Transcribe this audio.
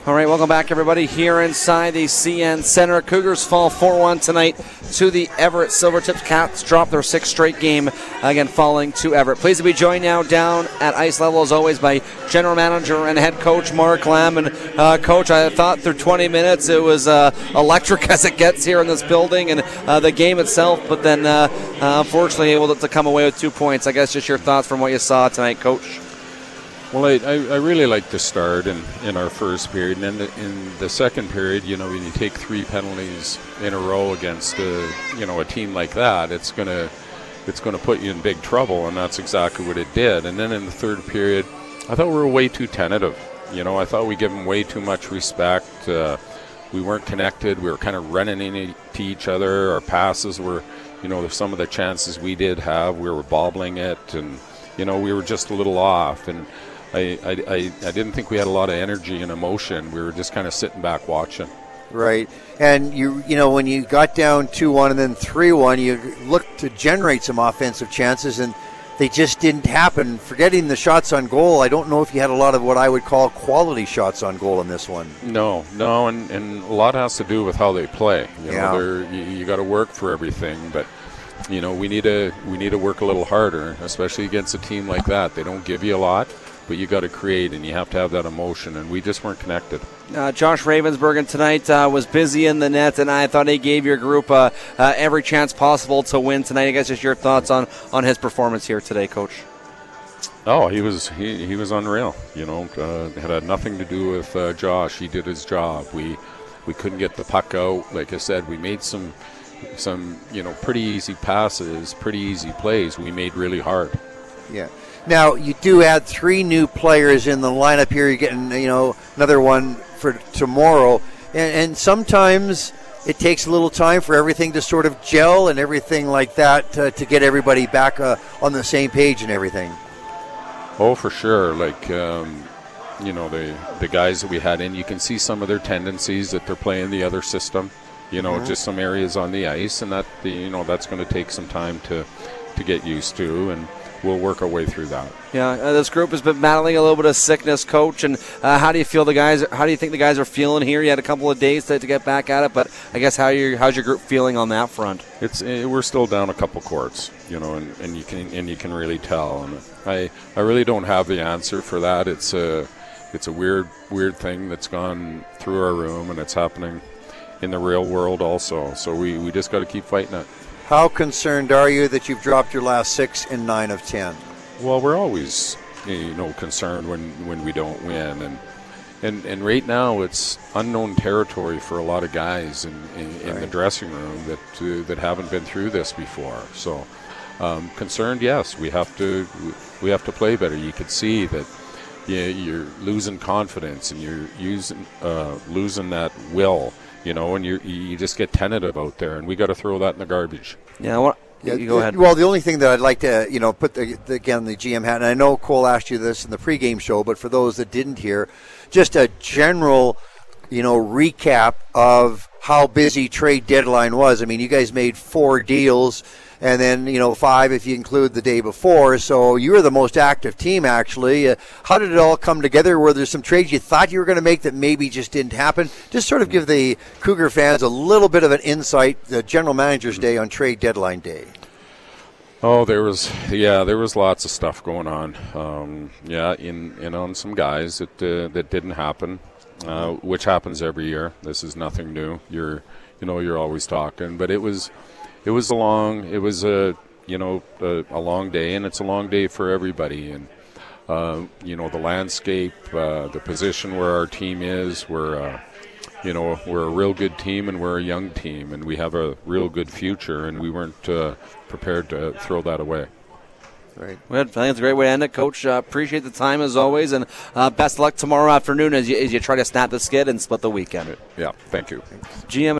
All right, welcome back, everybody, here inside the CN Center. Cougars fall 4-1 tonight to the Everett Silvertips. Cats drop their sixth straight game, again falling to Everett. Pleased to be joined now down at ice level, as always, by General Manager and Head Coach Mark Lamb. And, Coach, I thought through 20 minutes it was electric as it gets here in this building and the game itself, but then unfortunately able to come away with 2 points. I guess just your thoughts from what you saw tonight, Coach. Well, I really like the start in our first period, and then in the second period, when you take 3 penalties in a row against a team like that, it's gonna put you in big trouble, and that's exactly what it did. And then in the third period, I thought we were way too tentative. I thought we gave them way too much respect. We weren't connected. We were kind of running into each other. Our passes were, some of the chances we did have, we were bobbling it, and we were just a little off. And I didn't think we had a lot of energy and emotion. We were just kind of sitting back watching. Right. And when you got down 2-1 and then 3-1, you looked to generate some offensive chances, and they just didn't happen. Forgetting the shots on goal, I don't know if you had a lot of what I would call quality shots on goal in this one. No, and a lot has to do with how they play. You got to work for everything, but we need to work a little harder, especially against a team like that. They don't give you a lot, but you got to create, and you have to have that emotion, and we just weren't connected. Josh Ravensbergen tonight was busy in the net, and I thought he gave your group every chance possible to win tonight. I guess just your thoughts on his performance here today, Coach. Oh, he was unreal. It had nothing to do with Josh. He did his job. We couldn't get the puck out. Like I said, we made some pretty easy passes, pretty easy plays. We made really hard. Yeah. Now, you do add 3 new players in the lineup here. You're getting, another one for tomorrow. And sometimes it takes a little time for everything to sort of gel and everything like that to get everybody back on the same page and everything. Oh, for sure. Like, the guys that we had in, you can see some of their tendencies that they're playing the other system. Just some areas on the ice, and that that's going to take some time to get used to, and we'll work our way through that. Yeah, this group has been battling a little bit of sickness, Coach, and how do you think the guys are feeling here? You had a couple of days to get back at it, but I guess how's your group feeling on that front? We're still down a couple quarts, and you can really tell. And I really don't have the answer for that. It's a weird thing that's gone through our room, and it's happening in the real world also. So we just got to keep fighting it. How concerned are you that you've dropped your last 6 in 9 of 10? Well, we're always concerned when we don't win, and right now it's unknown territory for a lot of guys in the dressing room that haven't been through this before. So concerned, yes, we have to play better. You could see that you're losing confidence, and you're losing that will. And you just get tentative out there, and we got to throw that in the garbage. Yeah, you go ahead. Well, the only thing that I'd like to, put the GM hat, and I know Cole asked you this in the pregame show, but for those that didn't hear, just a general, recap of how busy trade deadline was. I mean, you guys made 4 deals, and then, 5 if you include the day before. So you were the most active team, actually. How did it all come together? Were there some trades you thought you were going to make that maybe just didn't happen? Just sort of give the Cougar fans a little bit of an insight, the General Manager's Day on trade deadline day. Oh, there was lots of stuff going on. In on some guys that didn't happen, which happens every year. This is nothing new. You're always talking, but it was a long day, and it's a long day for everybody. And the landscape, the position where our team is, we're a real good team, and we're a young team, and we have a real good future, and we weren't prepared to throw that away. Right. Well, I think it's a great way to end it, Coach. Appreciate the time as always, and best luck tomorrow afternoon as you try to snap the skid and split the weekend. Yeah, thank you. GM